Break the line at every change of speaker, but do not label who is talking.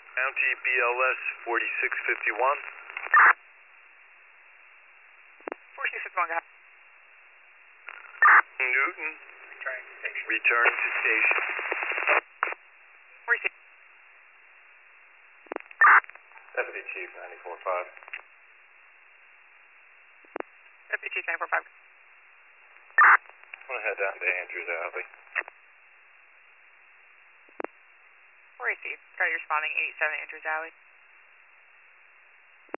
County BLS 4651.
4651, go ahead.
Newton,
Returning to station.
returning to station.
Receive.
Deputy Chief 94.5.
Deputy Chief 945.
I'm going to head down to Andrews Alley.
Receive. Got you responding 87 Andrews Alley.